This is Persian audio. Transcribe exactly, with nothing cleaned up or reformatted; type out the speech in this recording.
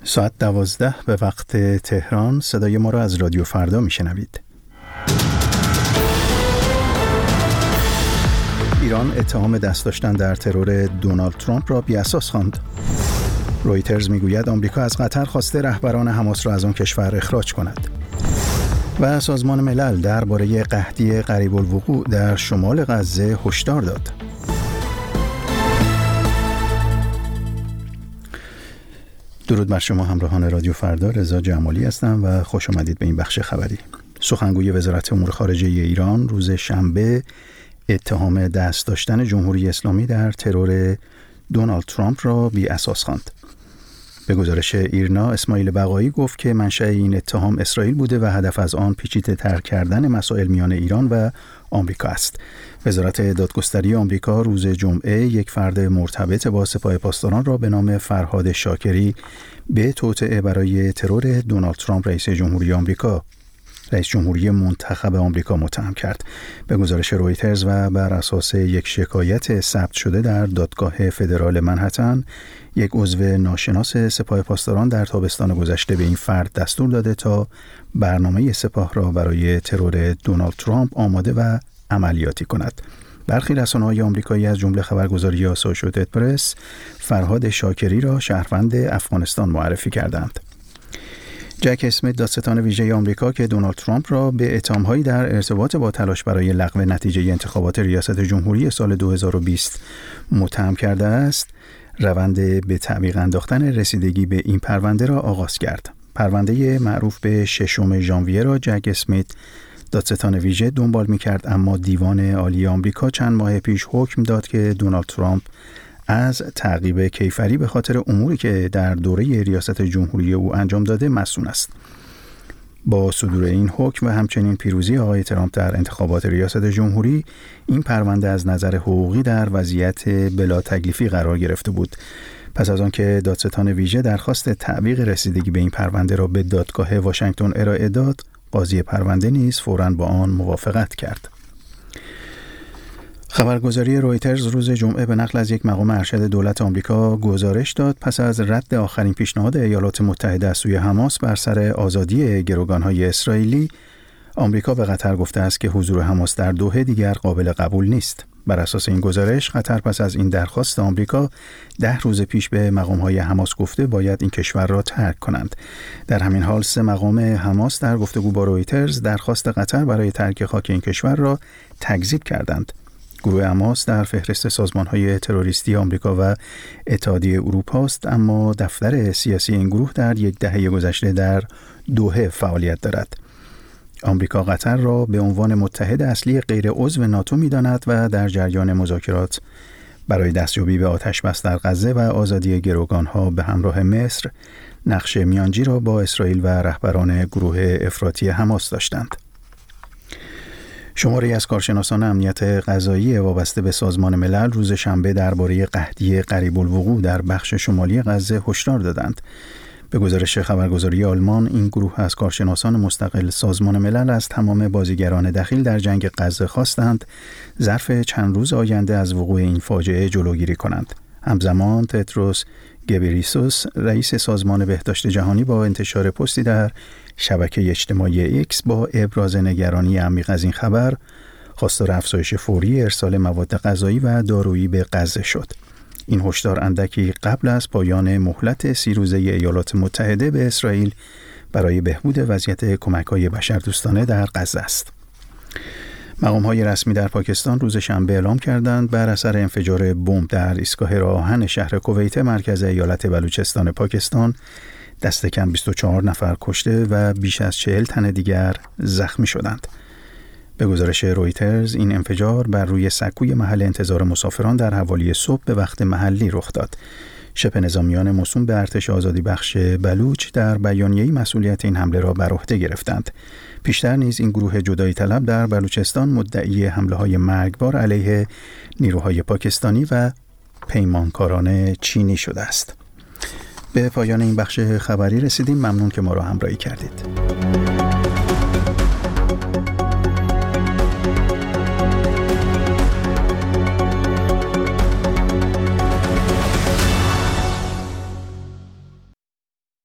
ساعت دوازده به وقت تهران. صدای ما را از رادیو فردا میشنوید. ایران اتهام دست داشتن در ترور دونالد ترامپ را بی‌اساس خواند. رویترز میگوید آمریکا از قطر خواسته رهبران حماس را از آن کشور اخراج کند. و سازمان ملل درباره قحطی قریب الوقوع در شمال غزه هشدار داد. درود بر شما همراهان رادیو فردا، رضا جمالی هستم و خوش آمدید به این بخش خبری. سخنگوی وزارت امور خارجه ایران روز شنبه اتهام دست داشتن جمهوری اسلامی در ترور دونالد ترامپ را بی اساس خواند. به گزارش ایرنا، اسماعیل بقایی گفت که منشأ این اتهام اسرائیل بوده و هدف از آن پیچیده‌تر کردن مسائل میان ایران و آمریکا است. وزارت دادگستری آمریکا روز جمعه یک فرد مرتبط با سپاه پاسداران را به نام فرهاد شاکری به توطئه برای ترور دونالد ترامپ رئیس جمهوری آمریکا رئیس جمهوری منتخب آمریکا متهم کرد. به گزارش رویترز و بر اساس یک شکایت ثبت شده در دادگاه فدرال منهتن، یک عضو ناشناس سپاه پاسداران در تابستان گذشته به این فرد دستور داده تا برنامه سپاه را برای ترور دونالد ترامپ آماده و عملیاتی کند. برخی رسانه‌های آمریکایی از جمله خبرگزاری آسوشییتد پرس فرهاد شاکری را شهروند افغانستان معرفی کردند. جک اسمیت، دادستان ویژه آمریکا که دونالد ترامپ را به اتهام‌هایی در ارتباط با تلاش برای لغو نتیجه انتخابات ریاست جمهوری سال دو هزار و بیست متهم کرده است، روند به تعویق انداختن رسیدگی به این پرونده را آغاز کرد. پرونده معروف به ششم ژانویه را جک اسمیت، دادستان ویژه، دنبال می‌کرد، اما دیوان عالی آمریکا چند ماه پیش حکم داد که دونالد ترامپ از تعقیب کیفری به خاطر اموری که در دوره ریاست جمهوری او انجام داده مسئول است. با صدور این حکم و همچنین پیروزی آقای ترامپ در انتخابات ریاست جمهوری، این پرونده از نظر حقوقی در وضعیت بلا تکلیفی قرار گرفته بود. پس از آن که دادستان ویژه درخواست تعویق رسیدگی به این پرونده را به دادگاه واشنگتن ارائه داد، قاضی پرونده نیز فوراً با آن موافقت کرد. خبرگزاری رویترز روز جمعه به نقل از یک مقام ارشد دولت آمریکا گزارش داد پس از رد آخرین پیشنهاد ایالات متحده از سوی حماس بر سر آزادی گروگان‌های اسرائیلی، آمریکا به قطر گفته است که حضور حماس در دوحه دیگر قابل قبول نیست. بر اساس این گزارش، قطر پس از این درخواست آمریکا ده روز پیش به مقام‌های حماس گفته باید این کشور را ترک کنند. در همین حال سه مقام حماس در گفتگو با رویترز درخواست قطر برای ترک خاک این کشور را تکذیب کردند. گروه حماس در فهرست سازمان‌های تروریستی آمریکا و اتحادیه اروپا است، اما دفتر سیاسی این گروه در یک دهه گذشته در دوحه فعالیت دارد. آمریکا قطر را به عنوان متحد اصلی غیر عضو ناتو می‌داند و در جریان مذاکرات برای دستیابی به آتش بس در غزه و آزادی گروگان‌ها به همراه مصر نقش میانجی را با اسرائیل و رهبران گروه افراطی حماس داشتند. شماری از کارشناسان امنیت غذایی وابسته به سازمان ملل روز شنبه درباره قحطی قریب الوقوع در بخش شمالی غزه هشدار دادند. به گزارش خبرگزاری آلمان، این گروه از کارشناسان مستقل سازمان ملل از تمام بازیگران دخیل در جنگ غزه خواستند ظرف چند روز آینده از وقوع این فاجعه جلوگیری کنند. همزمان تدروس گبریسوس، رئیس سازمان بهداشت جهانی، با انتشار پستی در شبکه اجتماعی ایکس با ابراز نگرانی عمیق از این خبر، خواستار افزایش فوری ارسال مواد غذایی و دارویی به غزه شد. این هشدار اندکی قبل از پایان مهلت سی روزه ایالات متحده به اسرائیل برای بهبود وضعیت کمک‌های بشردوستانه در غزه است. مقام‌های رسمی در پاکستان روز شنبه اعلام کردند بر اثر انفجار بمب در ایستگاه راهن شهر کویت مرکز ایالت بلوچستان پاکستان دست کم بیست و چهار نفر کشته و بیش از چهل تن دیگر زخمی شدند. به گزارش رویترز، این انفجار بر روی سکوی محل انتظار مسافران در حوالی صبح به وقت محلی رخ داد. شبه نظامیان موسوم به ارتش آزادی بخش بلوچ در بیانیه‌ای مسئولیت این حمله را بر عهده گرفتند. پیشتر نیز این گروه جدایی طلب در بلوچستان مدعی حمله‌های مرگبار علیه نیروهای پاکستانی و پیمانکاران چینی شده است. به پایان این بخش خبری رسیدیم. ممنون که ما را همراهی کردید.